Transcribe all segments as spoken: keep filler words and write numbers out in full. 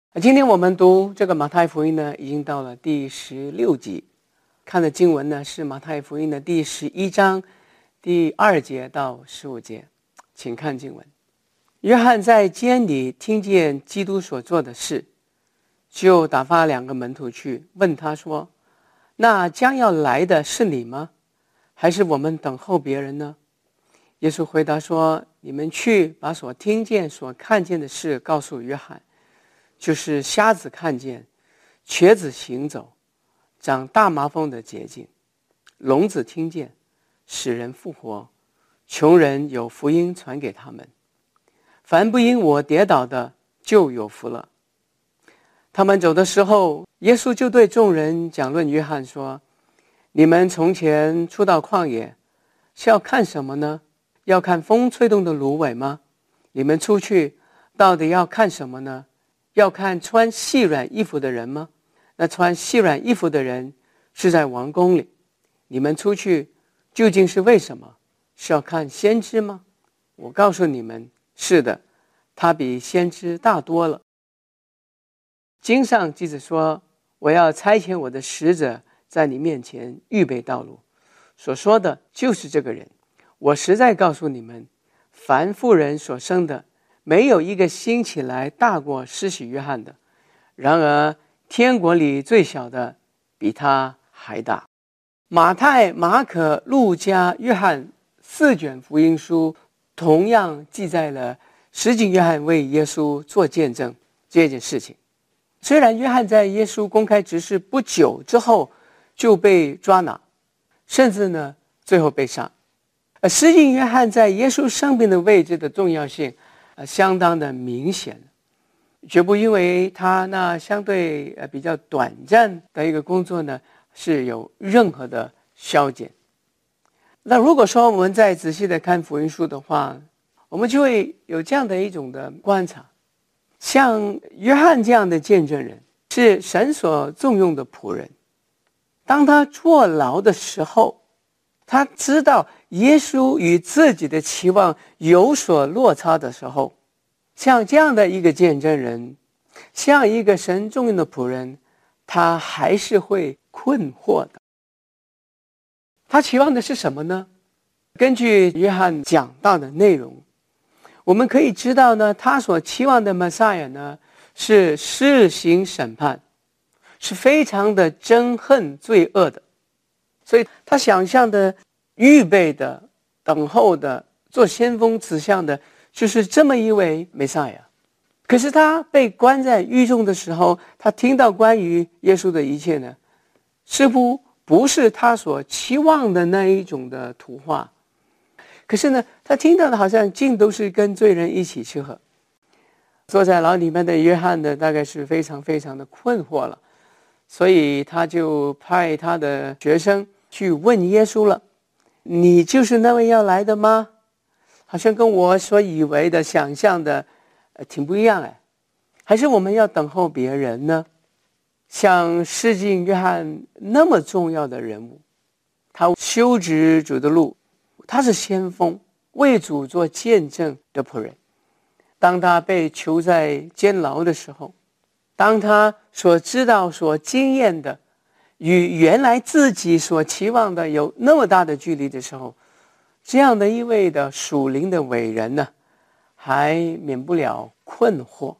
今天我们读这个马太福音呢，已经到了第十六集，看的经文呢是马太福音的第十一章第二节到十五节，请看经文。约翰在监里听见基督所做的事，就打发两个门徒去问他说：那将要来的是你吗？还是我们等候别人呢？耶稣回答说：你们去把所听见所看见的事告诉约翰，就是瞎子看见，瘸子行走，长大麻风的洁净，聋子听见，使人复活，穷人有福音传给他们。凡不因我跌倒的，就有福了。他们走的时候，耶稣就对众人讲论约翰说：你们从前出到旷野，是要看什么呢？要看风吹动的芦苇吗？你们出去到底要看什么呢？要看穿细软衣服的人吗？那穿细软衣服的人是在王宫里。你们出去究竟是为什么？是要看先知吗？我告诉你们，是的，他比先知大多了。经上记着说：我要差遣我的使者在你面前预备道路。所说的就是这个人。我实在告诉你们，凡妇人所生的，没有一个兴起来大过施洗约翰的。然而天国里最小的比他还大。马太、马可、路加、约翰四卷福音书同样记载了施浸约翰为耶稣做见证这件事情。虽然约翰在耶稣公开执事不久之后就被抓拿，甚至呢最后被杀。而施浸约翰在耶稣生命的位置的重要性呃，相当的明显，绝不因为他那相对呃比较短暂的一个工作呢是有任何的消减。那如果说我们再仔细的看福音书的话，我们就会有这样的一种的观察，像约翰这样的见证人是神所重用的仆人，当他坐牢的时候，他知道耶稣与自己的期望有所落差的时候，像这样的一个见证人，像一个神重用的仆人，他还是会困惑的。他期望的是什么呢？根据约翰讲到的内容，我们可以知道呢，他所期望的弥赛亚呢，是施行审判，是非常的憎恨罪恶的。所以他想象的、预备的、等候的、做先锋指向的，就是这么一位弥赛亚。可是他被关在狱中的时候，他听到关于耶稣的一切呢，似乎不是他所期望的那一种的图画。可是呢，他听到的好像尽都是跟罪人一起吃喝。坐在牢里面的约翰呢，大概是非常非常的困惑了，所以他就派他的学生去问耶稣了：你就是那位要来的吗？好像跟我所以为的想象的、呃、挺不一样哎，还是我们要等候别人呢？像施浸约翰那么重要的人物，他修直主的路，他是先锋，为主做见证的仆人。当他被囚在监牢的时候，当他所知道所经验的与原来自己所期望的有那么大的距离的时候，这样的一位的属灵的伟人呢，还免不了困惑。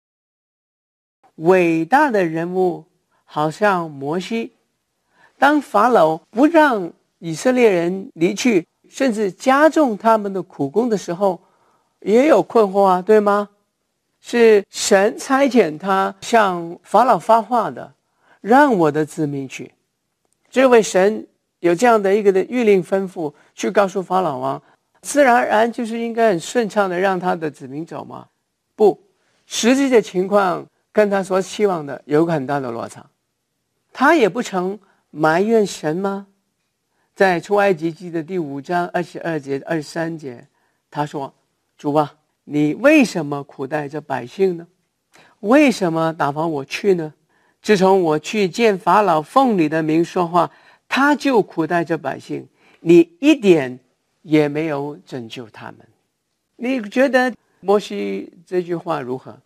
伟大的人物好像摩西，当法老不让以色列人离去，甚至加重他们的苦工的时候，也有困惑啊，对吗？是神差遣他向法老发话的，让我的子民去。这位神有这样的一个的谕令吩咐，去告诉法老王，自然而然就是应该很顺畅的让他的子民走吗？不，实际的情况跟他所期望的有很大的落差。他也不曾埋怨神吗？在出埃及记的第五章二十二节、二十三节，他说：主啊，你为什么苦待这百姓呢？为什么打发我去呢？自从我去见法老，奉你的名说话，他就苦待这百姓，你一点也没有拯救他们。你觉得摩西这句话如何？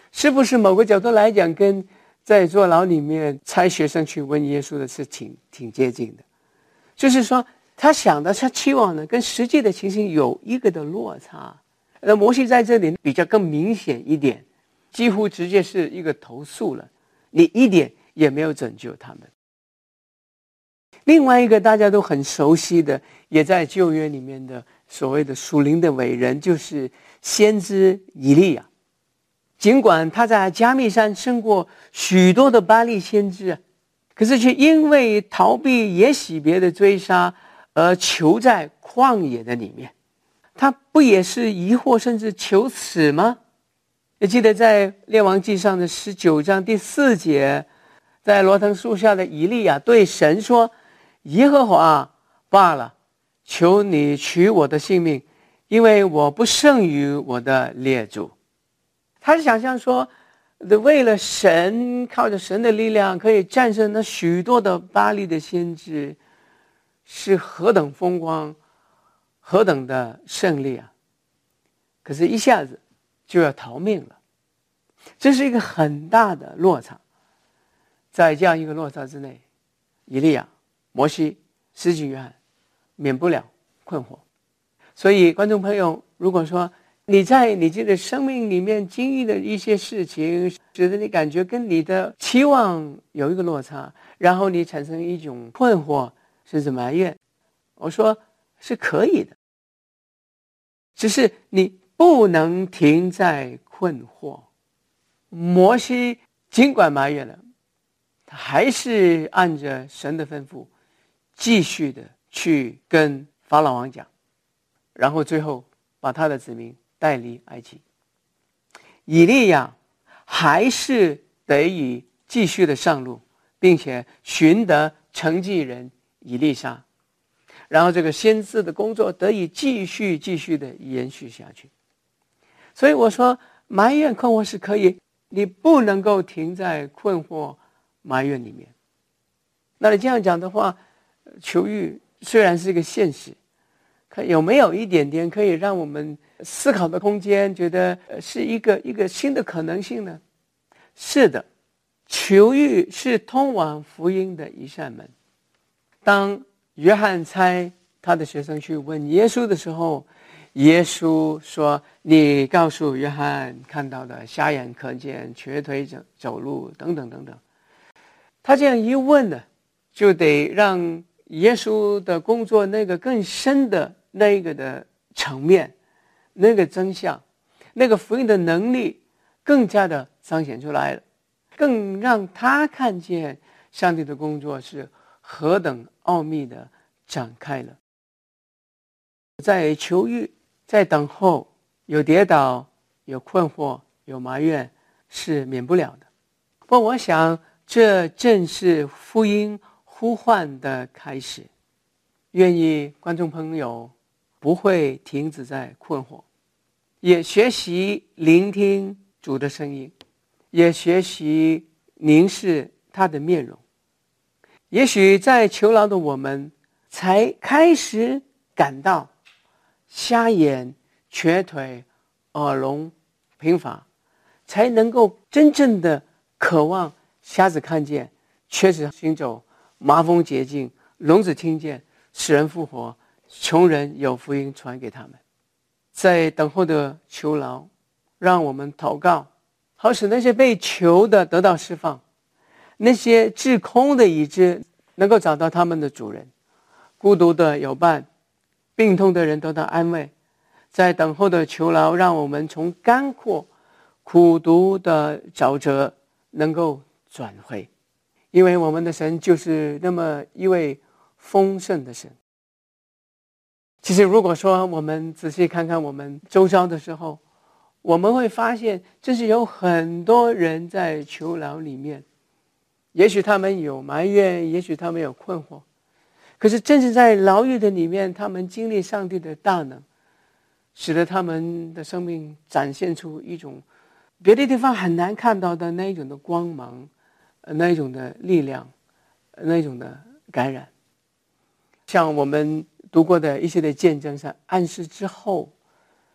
是不是某个角度来讲，跟在坐牢里面差学生去问耶稣的是挺挺接近的？就是说，他想的、他期望的，跟实际的情形有一个的落差。那摩西在这里比较更明显一点，几乎直接是一个投诉了，你一点也没有拯救他们。另外一个大家都很熟悉的，也在旧约里面的所谓的属灵的伟人，就是先知以利亚。尽管他在加密山胜过许多的巴力先知，可是却因为逃避耶洗别的追杀而囚在旷野的里面。他不也是疑惑甚至求死吗？也记得在列王记上的十九章第四节，在罗藤树下的以利亚对神说，耶和华罢了，求你取我的性命，因为我不胜于我的列祖。他是想象说，为了神，靠着神的力量可以战胜那许多的巴力的先知，是何等风光，何等的胜利啊！可是一下子就要逃命了，这是一个很大的落差。在这样一个落差之内，以利亚、摩西、施洗约翰免不了困惑。所以观众朋友，如果说你在你自己的生命里面经历的一些事情，使得你感觉跟你的期望有一个落差，然后你产生一种困惑甚至埋怨，我说是可以的，只是你不能停在困惑。摩西尽管埋怨了，他还是按着神的吩咐继续的去跟法老王讲，然后最后把他的子民带离埃及。以利亚还是得以继续的上路，并且寻得承继人以利沙，然后这个先知的工作得以继续继续的延续下去。所以我说埋怨困惑是可以，你不能够停在困惑埋怨里面。那你这样讲的话，求愈虽然是一个现实，可有没有一点点可以让我们思考的空间，觉得是一个一个新的可能性呢？是的，求愈是通往福音的一扇门。当约翰差他的学生去问耶稣的时候，耶稣说，你告诉约翰看到的瞎眼可见，瘸腿走走路等等等等。他这样一问呢，就得让耶稣的工作那个更深的那个的层面，那个真相，那个福音的能力更加的彰显出来了，更让他看见上帝的工作是何等奥秘的展开了。在求愈，在等候，有跌倒，有困惑，有埋怨，是免不了的。不过我想这正是福音呼唤的开始。愿意观众朋友不会停止在困惑，也学习聆听主的声音，也学习凝视他的面容。也许在囚牢的我们才开始感到瞎眼、瘸腿、耳聋、贫乏，才能够真正的渴望瞎子看见，瘸子行走，麻风洁净，聋子听见，死人复活，穷人有福音传给他们。在等候的囚牢，让我们祷告，好使那些被囚的得到释放，那些至空的已知能够找到他们的主人，孤独的有伴，病痛的人得到安慰。在等候的囚牢，让我们从干涸苦毒的沼泽能够转回，因为我们的神就是那么一位丰盛的神。其实如果说我们仔细看看我们周遭的时候，我们会发现真是有很多人在囚牢里面，也许他们有埋怨，也许他们有困惑，可是正是在牢狱的里面，他们经历上帝的大能，使得他们的生命展现出一种别的地方很难看到的那一种的光芒，那一种的力量，那一种的感染。像我们读过的一些的见证上，暗示之后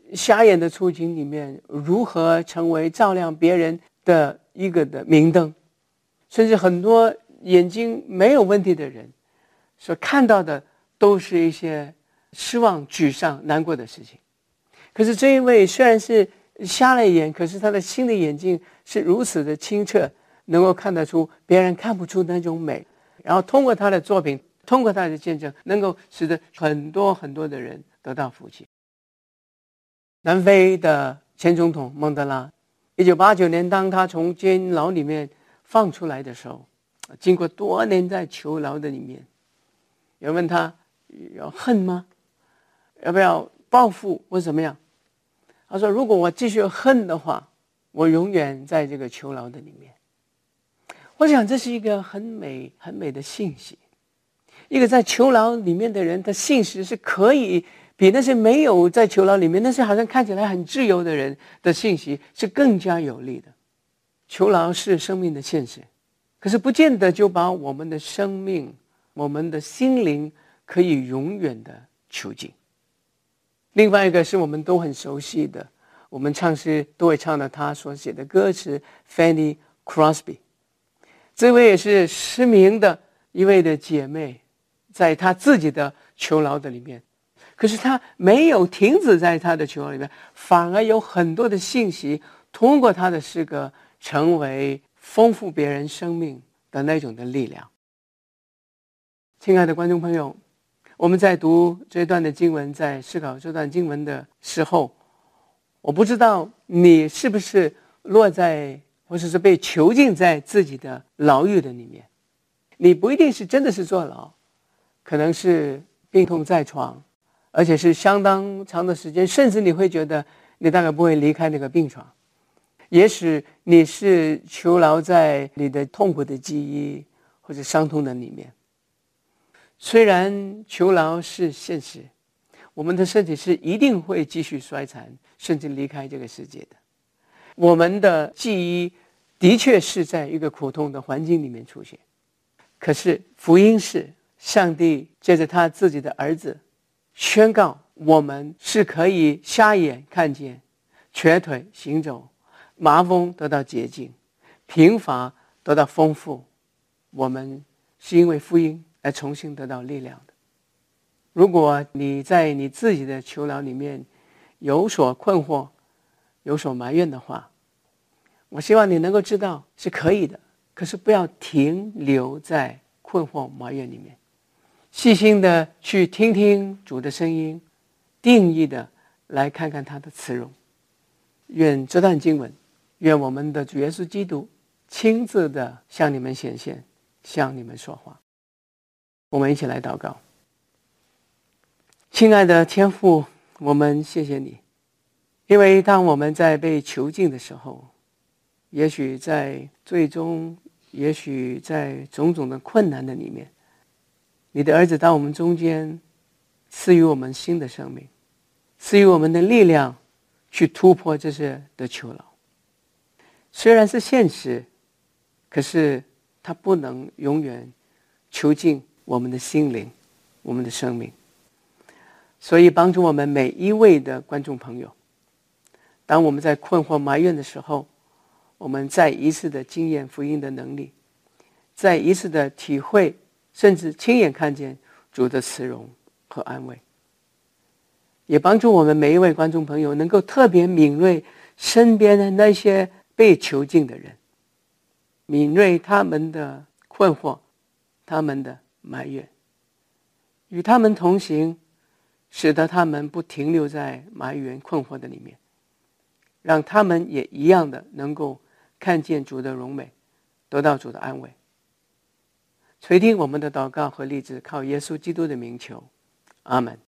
瞎眼的处境里面，如何成为照亮别人的一个的明灯。甚至很多眼睛没有问题的人所看到的都是一些失望、沮丧、难过的事情。可是这一位虽然是瞎了眼，可是他的心的眼睛是如此的清澈，能够看得出别人看不出那种美，然后通过他的作品，通过他的见证，能够使得很多很多的人得到福气。南非的前总统孟德拉，一九八九年当他从监牢里面放出来的时候，经过多年在囚牢的里面，有人问他要恨吗？要不要报复或怎么样？他说，如果我继续恨的话，我永远在这个囚牢的里面。我想这是一个很美很美的信息。一个在囚牢里面的人的信息是可以比那些没有在囚牢里面，那些好像看起来很自由的人的信息是更加有力的。囚牢是生命的现实，可是不见得就把我们的生命、我们的心灵可以永远的囚禁。另外一个是我们都很熟悉的，我们唱诗都会唱到他所写的歌词 Fanny Crosby， 这位也是失明的一位的姐妹，在她自己的囚牢的里面，可是她没有停止在她的囚牢里面，反而有很多的信息通过她的诗歌成为丰富别人生命的那种的力量。亲爱的观众朋友，我们在读这段的经文，在思考这段经文的时候，我不知道你是不是落在或者是被囚禁在自己的牢狱的里面。你不一定是真的是坐牢，可能是病痛在床，而且是相当长的时间，甚至你会觉得你大概不会离开那个病床。也许你是囚牢在你的痛苦的记忆或者伤痛的里面。虽然囚牢是现实，我们的身体是一定会继续衰残，甚至离开这个世界的。我们的记忆的确是在一个苦痛的环境里面出现，可是福音是上帝借着他自己的儿子宣告，我们是可以瞎眼看见，瘸腿行走，麻风得到洁净，贫乏得到丰富。我们是因为福音来重新得到力量的。如果你在你自己的囚牢里面有所困惑，有所埋怨的话，我希望你能够知道是可以的，可是不要停留在困惑埋怨里面，细心的去听听主的声音，定义的来看看他的慈容。愿这段经文，愿我们的主耶稣基督亲自的向你们显现，向你们说话。我们一起来祷告。亲爱的天父，我们谢谢你，因为当我们在被囚禁的时候，也许在最终，也许在种种的困难的里面，你的儿子到我们中间，赐予我们新的生命，赐予我们的力量去突破这些的囚牢。虽然是现实，可是它不能永远囚禁我们的心灵，我们的生命。所以帮助我们每一位的观众朋友，当我们在困惑埋怨的时候，我们再一次的经验福音的能力，再一次的体会，甚至亲眼看见主的慈容和安慰。也帮助我们每一位观众朋友能够特别敏锐身边的那些被囚禁的人，敏锐他们的困惑，他们的埋怨，与他们同行，使得他们不停留在埋怨困惑的里面，让他们也一样的能够看见主的荣美，得到主的安慰。垂听我们的祷告和励志，靠耶稣基督的名求，阿们。